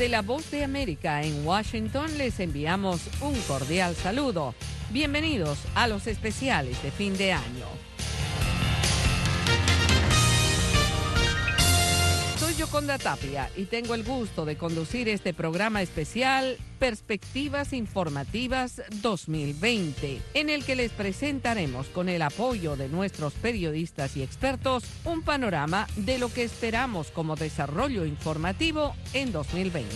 Desde la Voz de América en Washington les enviamos un cordial saludo. Bienvenidos a los especiales de fin de año. Soy Yoconda Tapia y tengo el gusto de conducir este programa especial Perspectivas Informativas 2020, en el que les presentaremos, con el apoyo de nuestros periodistas y expertos, un panorama de lo que esperamos como desarrollo informativo en 2020.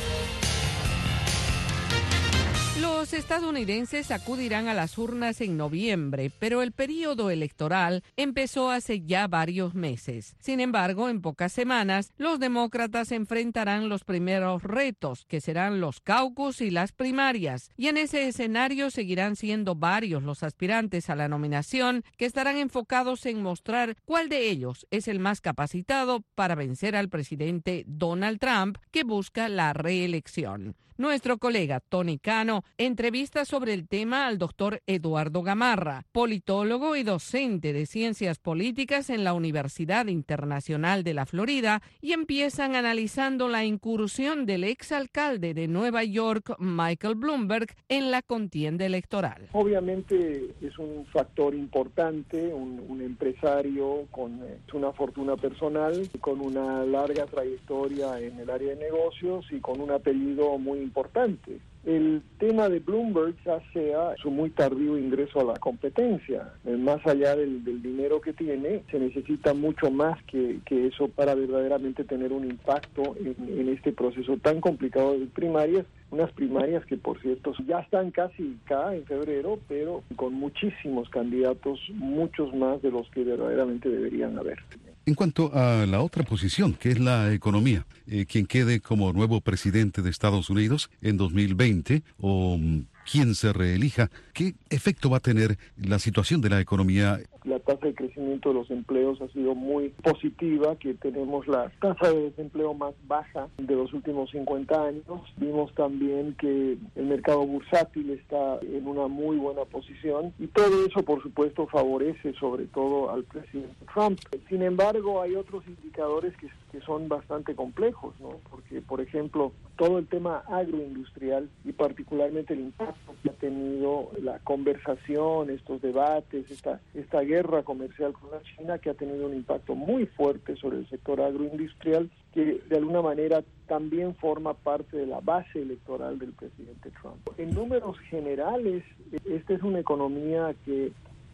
Los estadounidenses acudirán a las urnas en noviembre, pero el período electoral empezó hace ya varios meses. Sin embargo, en pocas semanas, los demócratas enfrentarán los primeros retos, que serán los caucus y las primarias. Y en ese escenario seguirán siendo varios los aspirantes a la nominación que estarán enfocados en mostrar cuál de ellos es el más capacitado para vencer al presidente Donald Trump, que busca la reelección. Nuestro colega Tony Cano entrevista sobre el tema al doctor Eduardo Gamarra, politólogo y docente de ciencias políticas en la Universidad Internacional de la Florida, y empiezan analizando la incursión del exalcalde de Nueva York, Michael Bloomberg, en la contienda electoral. Obviamente es un factor importante, un empresario con una fortuna personal, con una larga trayectoria en el área de negocios y con un apellido muy importante. El tema de Bloomberg ya sea su muy tardío ingreso a la competencia. Más allá del dinero que tiene, se necesita mucho más que eso para verdaderamente tener un impacto en este proceso tan complicado de primarias. Unas primarias que, por cierto, ya están casi acá en febrero, pero con muchísimos candidatos, muchos más de los que verdaderamente deberían haber. En cuanto a la otra posición, que es la economía, quien quede como nuevo presidente de Estados Unidos en 2020 o quien se reelija, ¿qué efecto va a tener la situación de la economía? La tasa de crecimiento de los empleos ha sido muy positiva, que tenemos la tasa de desempleo más baja de los últimos 50 años. Vimos también que el mercado bursátil está en una muy buena posición y todo eso, por supuesto, favorece sobre todo al presidente Trump. Sin embargo, hay otros indicadores que son bastante complejos, ¿no? Porque, por ejemplo, todo el tema agroindustrial y particularmente el impacto que ha tenido la conversación, estos debates, esta guerra comercial con la China, que ha tenido un impacto muy fuerte sobre el sector agroindustrial, que de alguna manera también forma parte de la base electoral del presidente Trump. En números generales, esta es una economía que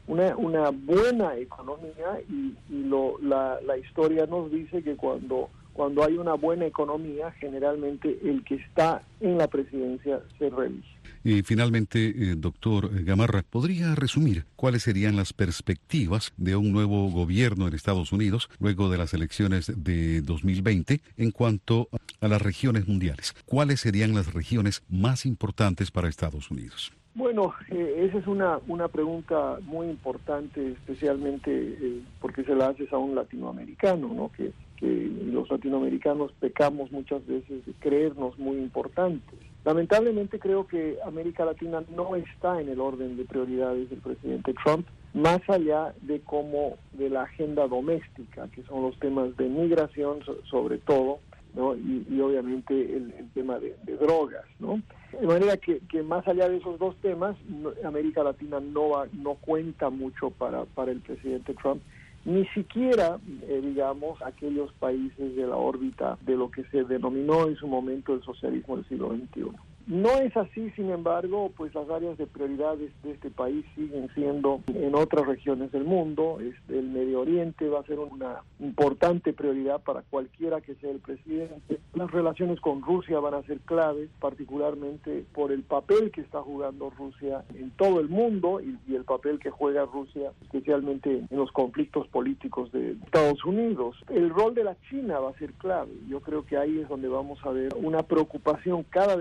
una buena economía y la historia nos dice que cuando hay una buena economía, generalmente el que está en la presidencia se reelige. Y finalmente, doctor Gamarra, ¿podría resumir cuáles serían las perspectivas de un nuevo gobierno en Estados Unidos luego de las elecciones de 2020 en cuanto a las regiones mundiales? ¿Cuáles serían las regiones más importantes para Estados Unidos? Bueno, esa es una pregunta muy importante, especialmente porque se la haces a un latinoamericano, ¿no? Que los latinoamericanos pecamos muchas veces de creernos muy importantes. Lamentablemente creo que América Latina no está en el orden de prioridades del presidente Trump, más allá de la agenda doméstica, que son los temas de migración sobre todo, ¿no? Y obviamente el tema de drogas, ¿no? De manera que más allá de esos dos temas, América Latina no cuenta mucho para el presidente Trump, ni siquiera, digamos, aquellos países de la órbita de lo que se denominó en su momento el socialismo del siglo XXI. No es así, sin embargo, pues las áreas de prioridades de este país siguen siendo en otras regiones del mundo. El Medio Oriente va a ser una importante prioridad para cualquiera que sea el presidente. Las relaciones con Rusia van a ser claves, particularmente por el papel que está jugando Rusia en todo el mundo y el papel que juega Rusia, especialmente en los conflictos políticos de Estados Unidos. El rol de la China va a ser clave. Yo creo que ahí es donde vamos a ver una preocupación cada vez mayor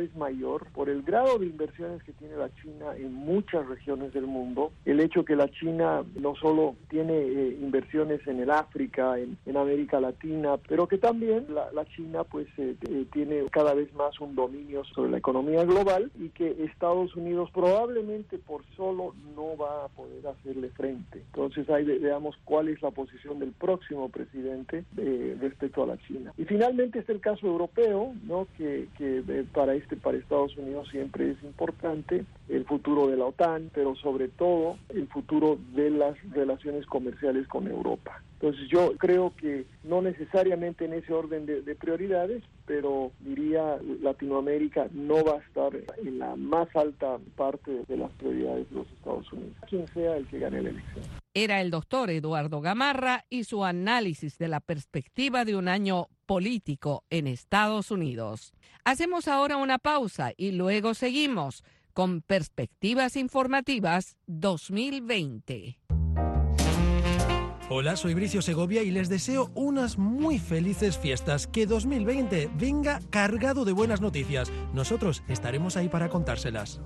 mayor por el grado de inversiones que tiene la China en muchas regiones del mundo, el hecho que la China no solo tiene inversiones en el África, en América Latina, pero que también la China pues tiene cada vez más un dominio sobre la economía global y que Estados Unidos probablemente por solo no va a poder hacerle frente. Entonces ahí veamos cuál es la posición del próximo presidente respecto a la China. Y finalmente está el caso europeo, ¿no? que para Estados Unidos siempre es importante el futuro de la OTAN, pero sobre todo el futuro de las relaciones comerciales con Europa. Entonces yo creo que no necesariamente en ese orden de prioridades, pero diría Latinoamérica no va a estar en la más alta parte de las prioridades de los Estados Unidos, quien sea el que gane la elección. Era el doctor Eduardo Gamarra y su análisis de la perspectiva de un año político en Estados Unidos. Hacemos ahora una pausa y luego seguimos con Perspectivas Informativas 2020. Hola, soy Bricio Segovia y les deseo unas muy felices fiestas. Que 2020 venga cargado de buenas noticias. Nosotros estaremos ahí para contárselas.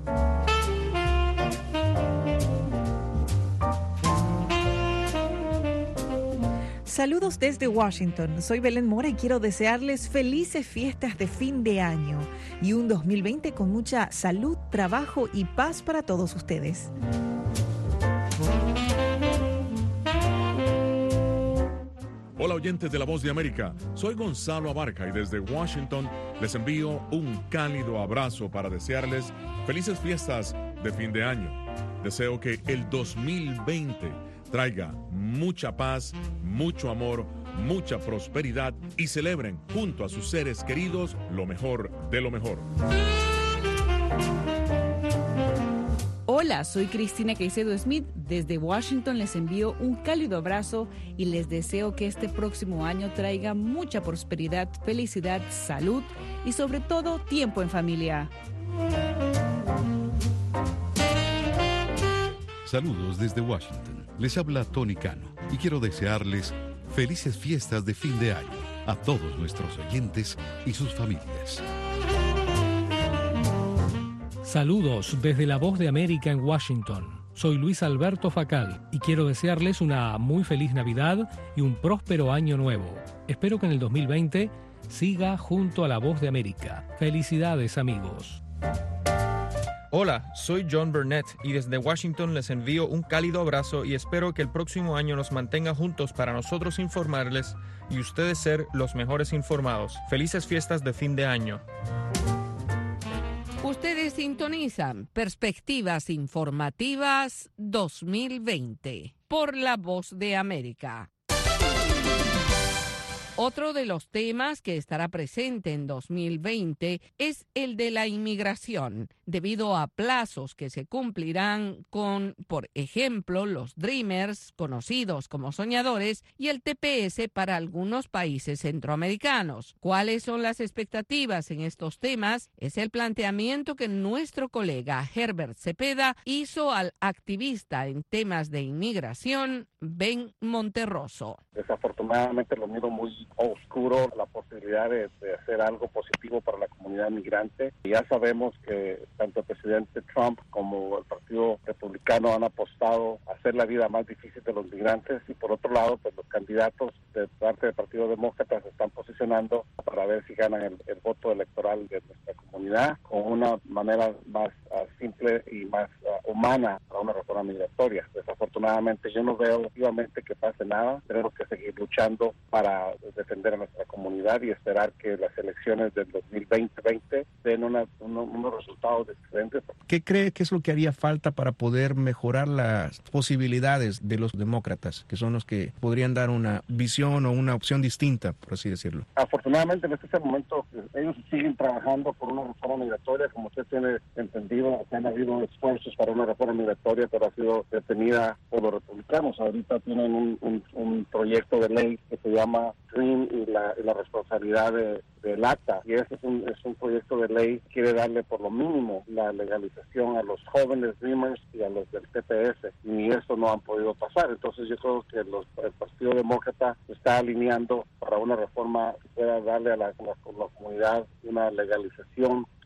Saludos desde Washington. Soy Belén Mora y quiero desearles felices fiestas de fin de año y un 2020 con mucha salud, trabajo y paz para todos ustedes. Hola oyentes de La Voz de América, soy Gonzalo Abarca y desde Washington les envío un cálido abrazo para desearles felices fiestas de fin de año. Deseo que el 2020 traiga mucha paz, mucho amor, mucha prosperidad y celebren junto a sus seres queridos lo mejor de lo mejor. Hola, soy Cristina Caicedo Smith. Desde Washington les envío un cálido abrazo y les deseo que este próximo año traiga mucha prosperidad, felicidad, salud y sobre todo tiempo en familia. Saludos desde Washington. Les habla Tony Cano y quiero desearles felices fiestas de fin de año a todos nuestros oyentes y sus familias. Saludos desde La Voz de América en Washington. Soy Luis Alberto Facal y quiero desearles una muy feliz Navidad y un próspero año nuevo. Espero que en el 2020 siga junto a La Voz de América. Felicidades, amigos. Hola, soy John Burnett y desde Washington les envío un cálido abrazo y espero que el próximo año nos mantenga juntos para nosotros informarles y ustedes ser los mejores informados. Felices fiestas de fin de año. Ustedes sintonizan Perspectivas Informativas 2020 por La Voz de América. Otro de los temas que estará presente en 2020 es el de la inmigración, debido a plazos que se cumplirán con, por ejemplo, los Dreamers, conocidos como soñadores, y el TPS para algunos países centroamericanos. ¿Cuáles son las expectativas en estos temas? Es el planteamiento que nuestro colega Herbert Cepeda hizo al activista en temas de inmigración, Ben Monterroso. Desafortunadamente lo miro muy oscuro la posibilidad de hacer algo positivo para la comunidad migrante. Ya sabemos que tanto el presidente Trump como el Partido Republicano han apostado a hacer la vida más difícil de los migrantes y por otro lado, pues los candidatos de parte del Partido Demócrata se están posicionando para ver si ganan el voto electoral de nuestra comunidad con una manera más simple y más humana para una reforma migratoria. Desafortunadamente yo no veo efectivamente que pase nada. Tenemos que seguir luchando para defender a nuestra comunidad y esperar que las elecciones del 2020 den unos resultados diferentes. ¿Qué cree que es lo que haría falta para poder mejorar las posibilidades de los demócratas, que son los que podrían dar una visión o una opción distinta, por así decirlo? Afortunadamente en este momento ellos siguen trabajando por una reforma migratoria. Como usted tiene entendido, han habido esfuerzos para una reforma migratoria, pero ha sido detenida por los republicanos. Ahorita tienen un proyecto de ley que se llama DREAM y la responsabilidad del ACTA, y ese es un proyecto de ley que quiere darle por lo mínimo la legalización a los jóvenes Dreamers y a los del TPS, y ni eso no han podido pasar. Entonces yo creo que el Partido Demócrata está alineando para una reforma que pueda darle a la comunidad una legalización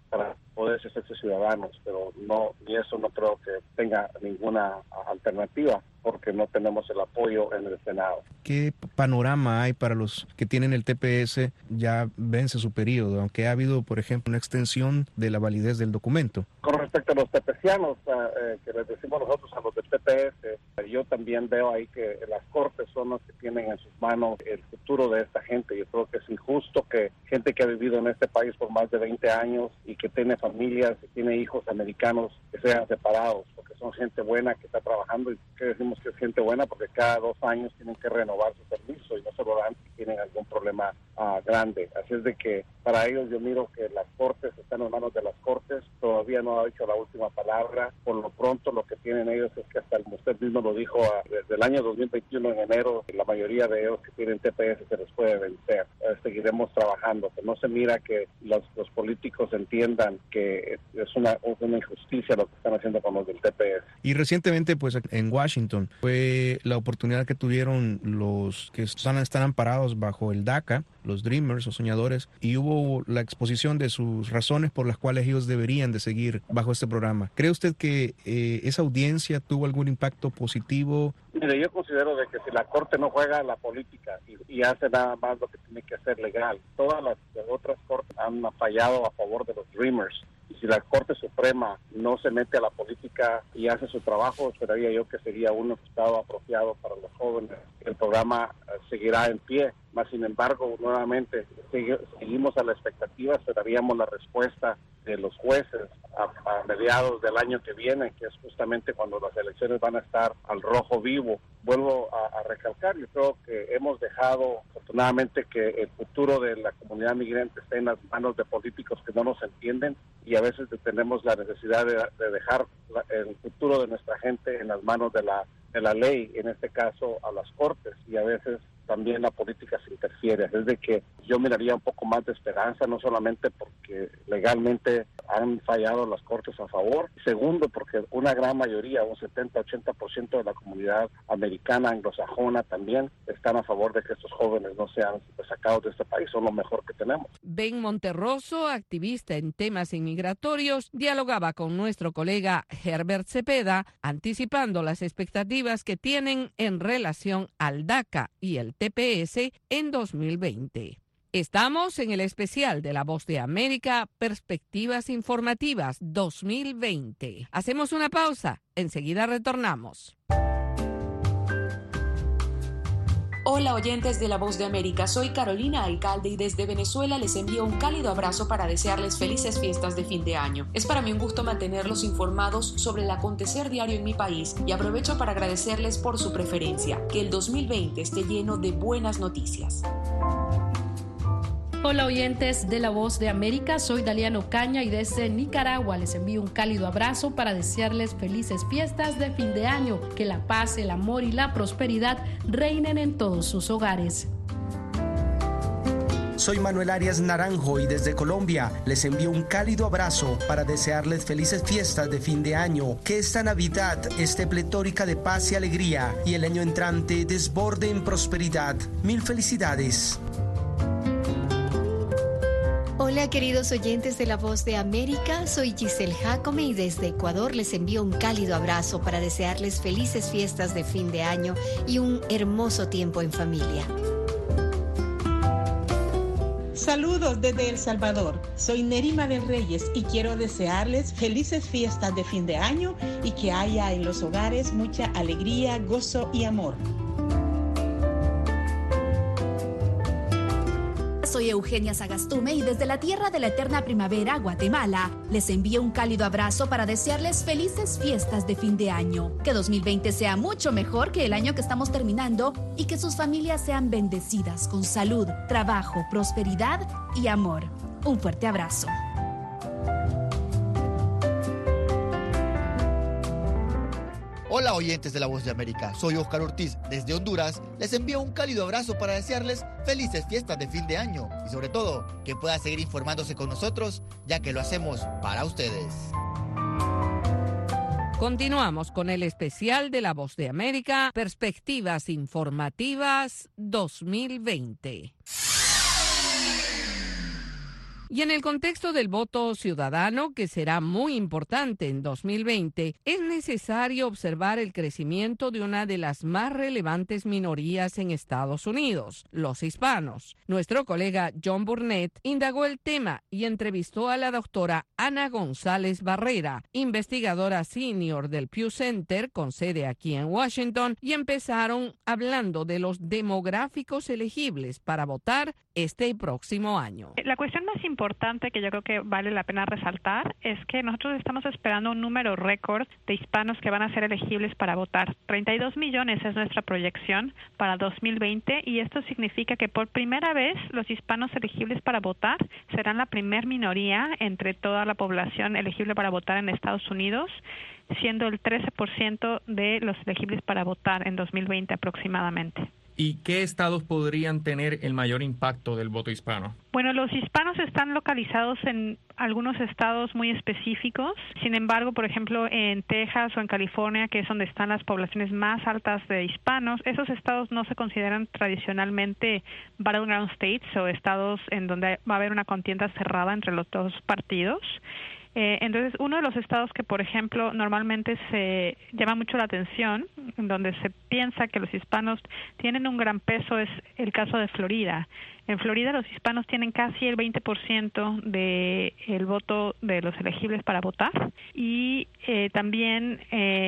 para poder hacerse ciudadanos, pero no, y eso no creo que tenga ninguna alternativa, porque no tenemos el apoyo en el Senado. ¿Qué panorama hay para los que tienen el TPS? Ya vence su periodo, aunque ha habido, por ejemplo, una extensión de la validez del documento. Con respecto a los tepecianos, que les decimos nosotros a los del TPS, yo también veo ahí que las cortes son las que tienen en sus manos el futuro de esta gente. Yo creo que es injusto que gente que ha vivido en este país por más de 20 años y que tiene familias, y tiene hijos americanos, que sean separados, porque son gente buena que está trabajando. ¿Y qué decimos que es gente buena? Porque cada 2 años tienen que renovar su servicio y no se lo dan si tienen algún problema grande. Así es de que para ellos yo miro que las cortes están en manos de las cortes, todavía no ha dicho la última palabra. Por lo pronto lo que tienen ellos es que hasta, como usted mismo lo dijo, desde el año 2021 en enero, la mayoría de ellos que tienen TPS se les puede vencer. Seguiremos trabajando, que no se mira que los políticos entiendan que es una injusticia lo que están haciendo con los del TPS. Y recientemente, pues en Washington, fue la oportunidad que tuvieron los que están amparados bajo el DACA, los Dreamers o soñadores, y hubo la exposición de sus razones por las cuales ellos deberían de seguir bajo este programa. ¿Cree usted que esa audiencia tuvo algún impacto positivo? Mire, yo considero de que si la Corte no juega a la política y hace nada más lo que tiene que hacer legal, todas las otras cortes han fallado a favor de los Dreamers. Y si la Corte Suprema no se mete a la política y hace su trabajo, esperaría yo que sería un estado apropiado para los jóvenes. El programa seguirá en pie, más sin embargo, nuevamente seguimos a la expectativa, esperaríamos la respuesta de los jueces a mediados del año que viene, que es justamente cuando las elecciones van a estar al rojo vivo. Vuelvo a recalcar, yo creo que hemos dejado, afortunadamente, que el futuro de la comunidad migrante esté en las manos de políticos que no nos entienden, y a veces tenemos la necesidad de dejar el futuro de nuestra gente en las manos de la ley, en este caso a las cortes, y a veces también la política se interfiere. Es de que yo miraría un poco más de esperanza, no solamente porque legalmente han fallado las cortes a favor, segundo porque una gran mayoría, un 70-80% de la comunidad americana anglosajona también están a favor de que estos jóvenes no sean sacados de este país, son lo mejor que tenemos. Ben Monterroso, activista en temas inmigratorios, dialogaba con nuestro colega Herbert Cepeda, anticipando las expectativas que tienen en relación al DACA y el TPS en 2020. Estamos en el especial de La Voz de América, Perspectivas Informativas 2020. Hacemos una pausa, enseguida retornamos. Hola oyentes de La Voz de América, soy Carolina Alcalde y desde Venezuela les envío un cálido abrazo para desearles felices fiestas de fin de año. Es para mí un gusto mantenerlos informados sobre el acontecer diario en mi país y aprovecho para agradecerles por su preferencia. Que el 2020 esté lleno de buenas noticias. Hola oyentes de La Voz de América, soy Daliano Caña y desde Nicaragua les envío un cálido abrazo para desearles felices fiestas de fin de año, que la paz, el amor y la prosperidad reinen en todos sus hogares. Soy Manuel Arias Naranjo y desde Colombia les envío un cálido abrazo para desearles felices fiestas de fin de año, que esta Navidad esté pletórica de paz y alegría y el año entrante desborde en prosperidad. Mil felicidades. Hola queridos oyentes de La Voz de América, soy Giselle Jacome y desde Ecuador les envío un cálido abrazo para desearles felices fiestas de fin de año y un hermoso tiempo en familia. Saludos desde El Salvador, soy Nerima del Reyes y quiero desearles felices fiestas de fin de año y que haya en los hogares mucha alegría, gozo y amor. Soy Eugenia Sagastume y desde la tierra de la eterna primavera, Guatemala, les envío un cálido abrazo para desearles felices fiestas de fin de año. Que 2020 sea mucho mejor que el año que estamos terminando y que sus familias sean bendecidas con salud, trabajo, prosperidad y amor. Un fuerte abrazo. Hola oyentes de La Voz de América, soy Oscar Ortiz. Desde Honduras les envío un cálido abrazo para desearles felices fiestas de fin de año y sobre todo que puedan seguir informándose con nosotros, ya que lo hacemos para ustedes. Continuamos con el especial de La Voz de América, Perspectivas Informativas 2020. Y en el contexto del voto ciudadano, que será muy importante en 2020, es necesario observar el crecimiento de una de las más relevantes minorías en Estados Unidos, los hispanos. Nuestro colega John Burnett indagó el tema y entrevistó a la doctora Ana González Barrera, investigadora senior del Pew Center con sede aquí en Washington, y empezaron hablando de los demográficos elegibles para votar este próximo año. La cuestión más importante que yo creo que vale la pena resaltar es que nosotros estamos esperando un número récord de hispanos que van a ser elegibles para votar. 32 millones es nuestra proyección para 2020 y esto significa que por primera vez los hispanos elegibles para votar serán la primer minoría entre toda la población elegible para votar en Estados Unidos, siendo el 13% de los elegibles para votar en 2020 aproximadamente. ¿Y qué estados podrían tener el mayor impacto del voto hispano? Bueno, los hispanos están localizados en algunos estados muy específicos. Sin embargo, por ejemplo, en Texas o en California, que es donde están las poblaciones más altas de hispanos, esos estados no se consideran tradicionalmente battleground states o estados en donde va a haber una contienda cerrada entre los dos partidos. Entonces, uno de los estados que, por ejemplo, normalmente se llama mucho la atención, en donde se piensa que los hispanos tienen un gran peso, es el caso de Florida. En Florida los hispanos tienen casi el 20% del voto de los elegibles para votar y también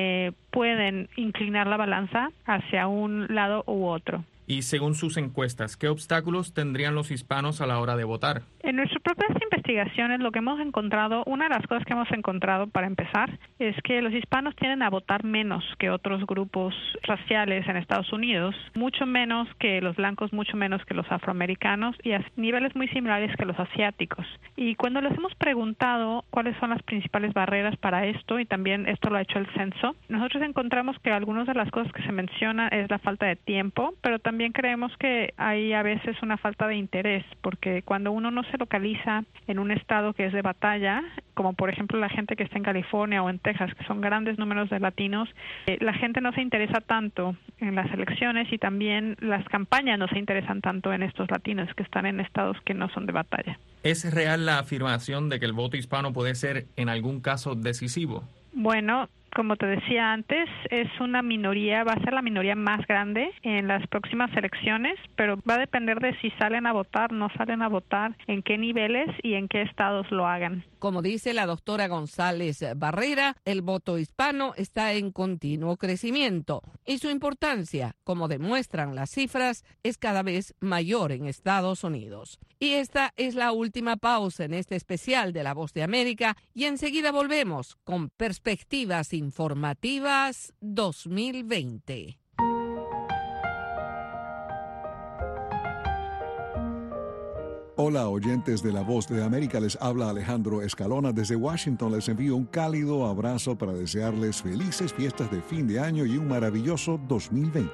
pueden inclinar la balanza hacia un lado u otro. Y según sus encuestas, ¿qué obstáculos tendrían los hispanos a la hora de votar? En nuestras propias investigaciones, lo que hemos encontrado, una de las cosas que hemos encontrado para empezar, es que los hispanos tienden a votar menos que otros grupos raciales en Estados Unidos, mucho menos que los blancos, mucho menos que los afroamericanos y a niveles muy similares que los asiáticos. Y cuando les hemos preguntado cuáles son las principales barreras para esto, y también esto lo ha hecho el censo, nosotros encontramos que algunas de las cosas que se mencionan es la falta de tiempo, pero también creemos que hay a veces una falta de interés, porque cuando uno no se localiza en un estado que es de batalla, como por ejemplo la gente que está en California o en Texas, que son grandes números de latinos, la gente no se interesa tanto en las elecciones y también las campañas no se interesan tanto en estos latinos que están en estados que no son de batalla. ¿Es real la afirmación de que el voto hispano puede ser en algún caso decisivo? Bueno, como te decía antes, es una minoría, va a ser la minoría más grande en las próximas elecciones, pero va a depender de si salen a votar, no salen a votar, en qué niveles y en qué estados lo hagan. Como dice la doctora González Barrera, el voto hispano está en continuo crecimiento y su importancia, como demuestran las cifras, es cada vez mayor en Estados Unidos. Y esta es la última pausa en este especial de La Voz de América y enseguida volvemos con Perspectivas Informativas 2020. Hola oyentes de La Voz de América, les habla Alejandro Escalona desde Washington. Les envío un cálido abrazo para desearles felices fiestas de fin de año y un maravilloso 2020.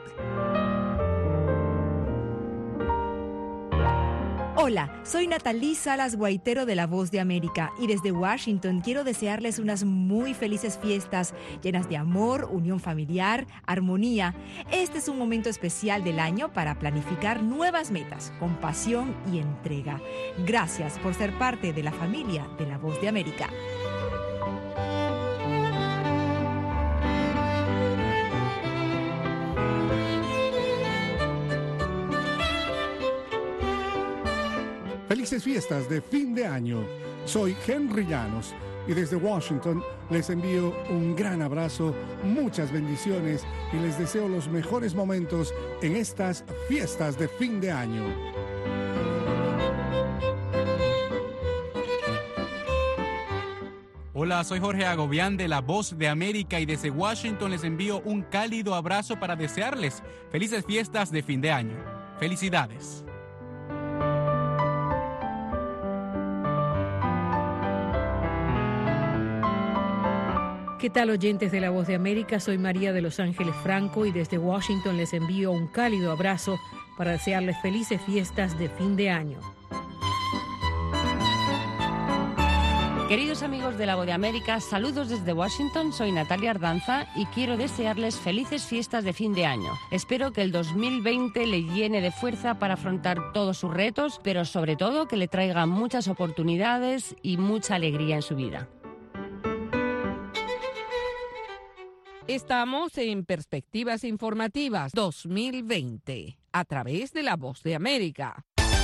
Hola, soy Natalí Salas Guaitero de La Voz de América y desde Washington quiero desearles unas muy felices fiestas llenas de amor, unión familiar, armonía. Este es un momento especial del año para planificar nuevas metas, con pasión y entrega. Gracias por ser parte de la familia de La Voz de América. Felices fiestas de fin de año. Soy Henry Llanos y desde Washington les envío un gran abrazo, muchas bendiciones y les deseo los mejores momentos en estas fiestas de fin de año. Hola, soy Jorge Agobián de La Voz de América y desde Washington les envío un cálido abrazo para desearles felices fiestas de fin de año. ¡Felicidades! ¿Qué tal, oyentes de La Voz de América? Soy María de Los Ángeles Franco y desde Washington les envío un cálido abrazo para desearles felices fiestas de fin de año. Queridos amigos de La Voz de América, saludos desde Washington, soy Natalia Ardanza y quiero desearles felices fiestas de fin de año. Espero que el 2020 le llene de fuerza para afrontar todos sus retos, pero sobre todo que le traiga muchas oportunidades y mucha alegría en su vida. Estamos en Perspectivas Informativas 2020 a través de La Voz de América.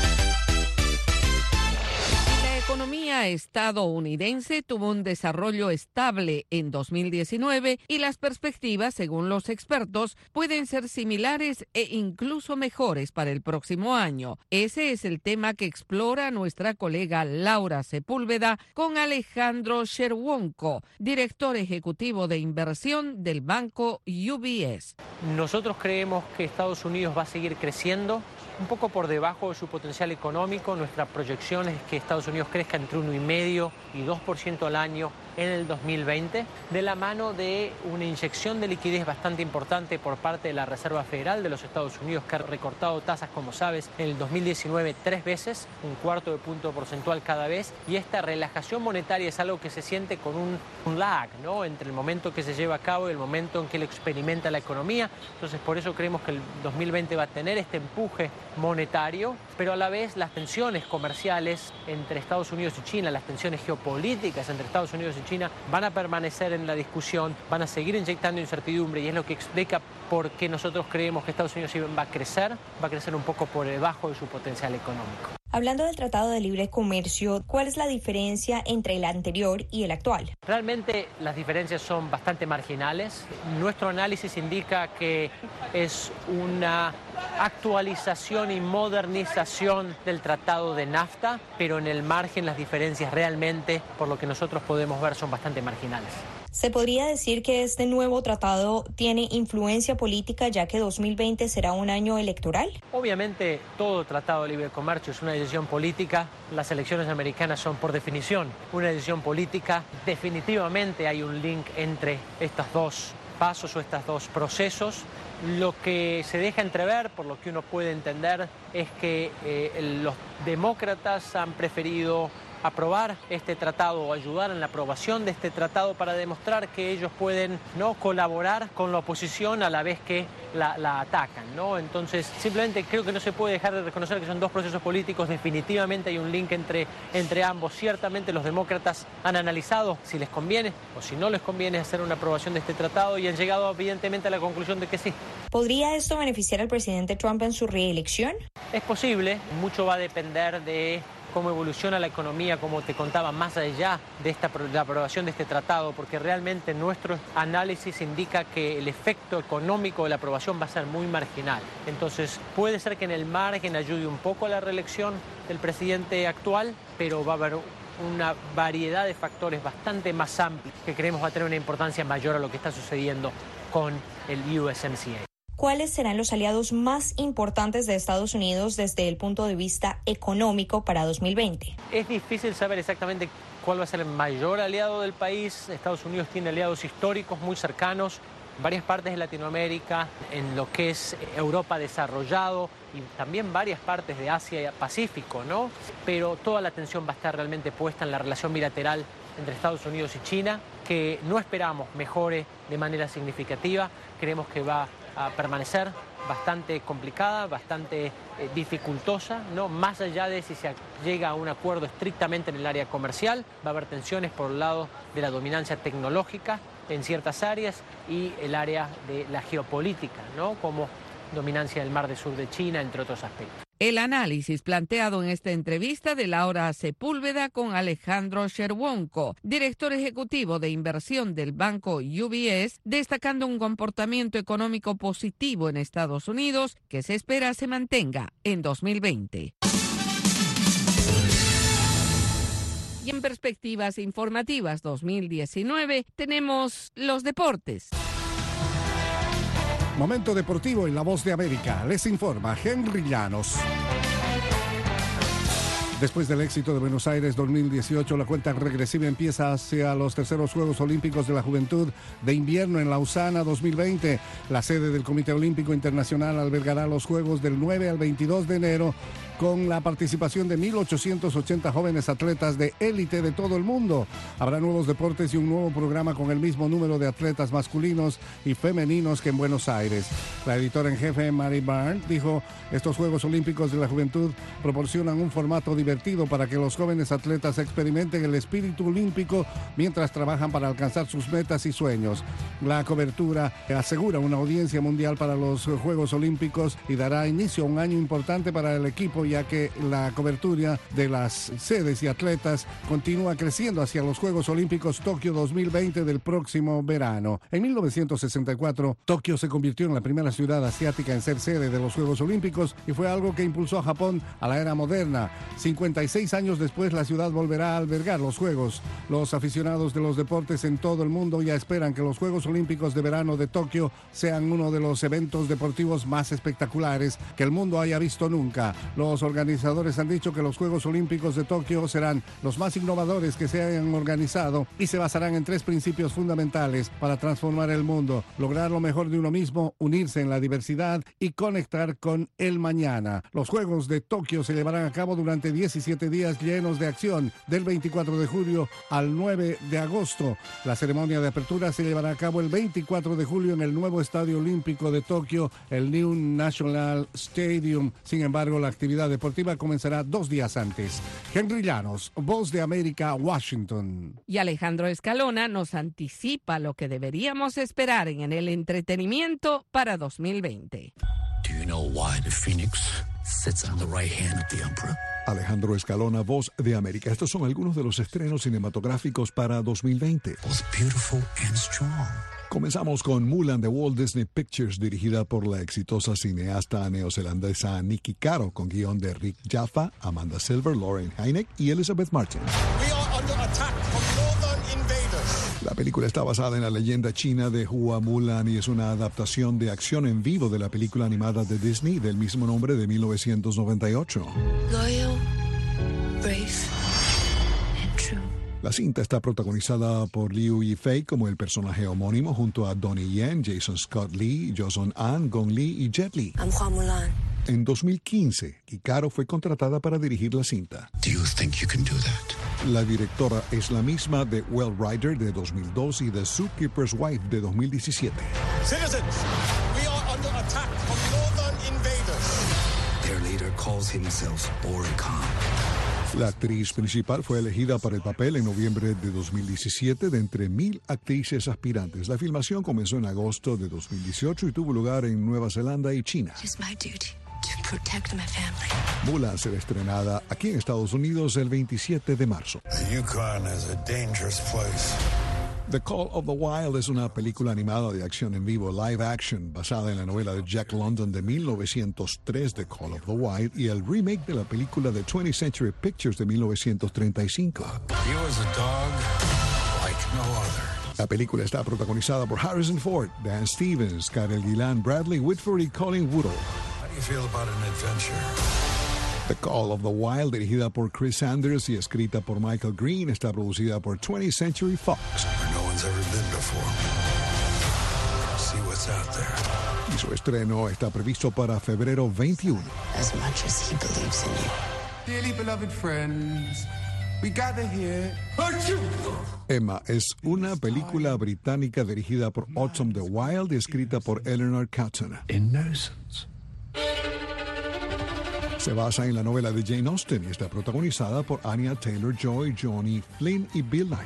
La economía estadounidense tuvo un desarrollo estable en 2019 y las perspectivas, según los expertos, pueden ser similares e incluso mejores para el próximo año. Ese es el tema que explora nuestra colega Laura Sepúlveda con Alejandro Cherwonko, director ejecutivo de inversión del banco UBS. Nosotros creemos que Estados Unidos va a seguir creciendo un poco por debajo de su potencial económico. Nuestra proyección es que Estados Unidos crezca entre 1,5% y 2% al año en el 2020, de la mano de una inyección de liquidez bastante importante por parte de la Reserva Federal de los Estados Unidos, que ha recortado tasas, como sabes, en el 2019 3 veces, 1/4 de punto porcentual cada vez, y esta relajación monetaria es algo que se siente con un lag, ¿no?, entre el momento que se lleva a cabo y el momento en que lo experimenta la economía. Entonces, por eso creemos que el 2020 va a tener este empuje monetario, pero a la vez las tensiones comerciales entre Estados Unidos y China, las tensiones geopolíticas entre Estados Unidos y China van a permanecer en la discusión, van a seguir inyectando incertidumbre, y es lo que explica por qué nosotros creemos que Estados Unidos va a crecer un poco por debajo de su potencial económico. Hablando del Tratado de Libre Comercio, ¿cuál es la diferencia entre el anterior y el actual? Realmente las diferencias son bastante marginales. Nuestro análisis indica que es una actualización y modernización del Tratado de NAFTA, pero en el margen las diferencias realmente, por lo que nosotros podemos ver, son bastante marginales. ¿Se podría decir que este nuevo tratado tiene influencia política, ya que 2020 será un año electoral? Obviamente, todo tratado de libre comercio es una decisión política. Las elecciones americanas son, por definición, una decisión política. Definitivamente hay un link entre estos dos pasos o estos dos procesos. Lo que se deja entrever, por lo que uno puede entender, es que los demócratas han preferido aprobar este tratado o ayudar en la aprobación de este tratado para demostrar que ellos pueden no colaborar con la oposición a la vez que la atacan, ¿no? Entonces, simplemente creo que no se puede dejar de reconocer que son dos procesos políticos. Definitivamente hay un link entre ambos. Ciertamente los demócratas han analizado si les conviene o si no les conviene hacer una aprobación de este tratado y han llegado evidentemente a la conclusión de que sí. ¿Podría esto beneficiar al presidente Trump en su reelección? Es posible. Mucho va a depender de cómo evoluciona la economía, como te contaba, más allá de la aprobación de este tratado, porque realmente nuestro análisis indica que el efecto económico de la aprobación va a ser muy marginal. Entonces, puede ser que en el margen ayude un poco a la reelección del presidente actual, pero va a haber una variedad de factores bastante más amplios que creemos va a tener una importancia mayor a lo que está sucediendo con el USMCA. ¿Cuáles serán los aliados más importantes de Estados Unidos desde el punto de vista económico para 2020? Es difícil saber exactamente cuál va a ser el mayor aliado del país. Estados Unidos tiene aliados históricos muy cercanos en varias partes de Latinoamérica, en lo que es Europa desarrollado y también varias partes de Asia y Pacífico, ¿no? Pero toda la atención va a estar realmente puesta en la relación bilateral entre Estados Unidos y China, que no esperamos mejore de manera significativa. Creemos que va a permanecer bastante complicada, bastante dificultosa, ¿no? Más allá de si se llega a un acuerdo estrictamente en el área comercial, va a haber tensiones por el lado de la dominancia tecnológica en ciertas áreas y el área de la geopolítica, ¿no?, como dominancia del Mar del Sur de China, entre otros aspectos. El análisis planteado en esta entrevista de Laura Sepúlveda con Alejandro Cherwonko, director ejecutivo de inversión del banco UBS, destacando un comportamiento económico positivo en Estados Unidos que se espera se mantenga en 2020. Y en Perspectivas Informativas 2019 tenemos los deportes. Momento deportivo en La Voz de América. Les informa Henry Llanos. Después del éxito de Buenos Aires 2018, la cuenta regresiva empieza hacia los terceros Juegos Olímpicos de la Juventud de Invierno en Lausana 2020. La sede del Comité Olímpico Internacional albergará los Juegos del 9 al 22 de enero con la participación de 1.880 jóvenes atletas de élite de todo el mundo. Habrá nuevos deportes y un nuevo programa con el mismo número de atletas masculinos y femeninos que en Buenos Aires. La editora en jefe, Mary Barnes, dijo: estos Juegos Olímpicos de la Juventud proporcionan un formato divertido para que los jóvenes atletas experimenten el espíritu olímpico mientras trabajan para alcanzar sus metas y sueños. La cobertura asegura una audiencia mundial para los Juegos Olímpicos y dará inicio a un año importante para el equipo, ya que la cobertura de las sedes y atletas continúa creciendo hacia los Juegos Olímpicos Tokio 2020 del próximo verano. En 1964, Tokio se convirtió en la primera ciudad asiática en ser sede de los Juegos Olímpicos y fue algo que impulsó a Japón a la era moderna. 56 años después, la ciudad volverá a albergar los Juegos. Los aficionados de los deportes en todo el mundo ya esperan que los Juegos Olímpicos de verano de Tokio sean uno de los eventos deportivos más espectaculares que el mundo haya visto nunca. Los organizadores han dicho que los Juegos Olímpicos de Tokio serán los más innovadores que se hayan organizado y se basarán en 3 principios fundamentales para transformar el mundo: lograr lo mejor de uno mismo, unirse en la diversidad y conectar con el mañana. Los Juegos de Tokio se llevarán a cabo durante 17 días llenos de acción, del 24 de julio al 9 de agosto. La ceremonia de apertura se llevará a cabo el 24 de julio en el nuevo Estadio Olímpico de Tokio, el New National Stadium. Sin embargo, la actividad deportiva comenzará 2 días antes. Henry Llanos, Voz de América, Washington. Y Alejandro Escalona nos anticipa lo que deberíamos esperar en el entretenimiento para 2020. Do you know why the phoenix sits on the right hand of the emperor? Alejandro Escalona, Voz de América. Estos son algunos de los estrenos cinematográficos para 2020. Both beautiful and strong. Comenzamos con Mulan de Walt Disney Pictures, dirigida por la exitosa cineasta neozelandesa Niki Caro, con guión de Rick Jaffa, Amanda Silver, Lauren Hynek y Elizabeth Martin. La película está basada en la leyenda china de Hua Mulan y es una adaptación de acción en vivo de la película animada de Disney del mismo nombre de 1998. Loyal, brave, and true. La cinta está protagonizada por Liu Yifei como el personaje homónimo, junto a Donnie Yen, Jason Scott Lee, Joseon An, Gong Li y Jet Li. I'm Hua Mulan. En 2015, Caro fue contratada para dirigir la cinta. Do you think you can do that? La directora es la misma de Well Rider de 2002 y de Zookeeper's Wife de 2017. Citizens, we are under attack from northern invaders. Their leader calls himself Boran Khan. La actriz principal fue elegida para el papel en noviembre de 2017 de entre 1,000 actrices aspirantes. La filmación comenzó en agosto de 2018 y tuvo lugar en Nueva Zelanda y China. It's my duty to protect my family. Mulan será estrenada aquí en Estados Unidos el 27 de marzo. The Yukon is a dangerous place. The Call of the Wild es una película animada de acción en vivo, live action, basada en la novela de Jack London de 1903, The Call of the Wild, y el remake de la película de 20th Century Pictures de 1935. He was a dog like no other. La película está protagonizada por Harrison Ford, Dan Stevens, Karel Gillan, Bradley Whitford y Colin Woodall. How do you feel about an adventure? The Call of the Wild, dirigida por Chris Sanders y escrita por Michael Green, está producida por 20th Century Fox. Where no one's ever been before. See what's out there. Y su estreno está previsto para febrero 21. As much as he believes in you. Dearly beloved friends, we gather here. Emma es una película británica dirigida por Autumn the Wild y escrita por Eleanor Catton. Innocence. Se basa en la novela de Jane Austen y está protagonizada por Anya Taylor-Joy, Johnny Flynn y Bill Nighy.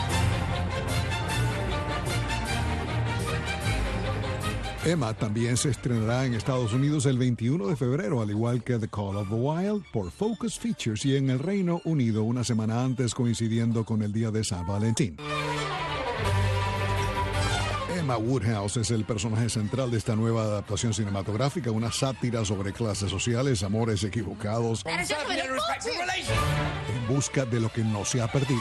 Emma también se estrenará en Estados Unidos el 21 de febrero, al igual que The Call of the Wild, por Focus Features y en el Reino Unido una semana antes, coincidiendo con el día de San Valentín. Emma Woodhouse es el personaje central de esta nueva adaptación cinematográfica, una sátira sobre clases sociales, amores equivocados, en busca de lo que no se ha perdido.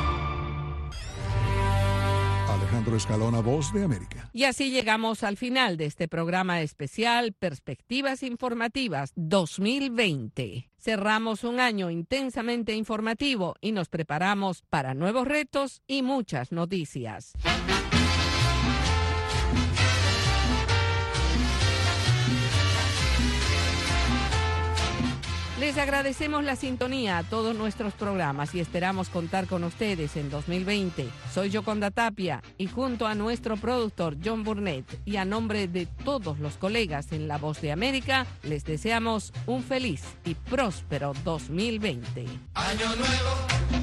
Alejandro Escalona, Voz de América. Y así llegamos al final de este programa especial Perspectivas Informativas 2020. Cerramos un año intensamente informativo y nos preparamos para nuevos retos y muchas noticias. Les Les agradecemos la sintonía a todos nuestros programas y esperamos contar con ustedes en 2020. Soy Yoconda Tapia y junto a nuestro productor John Burnett y a nombre de todos los colegas en La Voz de América, les deseamos un feliz y próspero 2020. Año nuevo.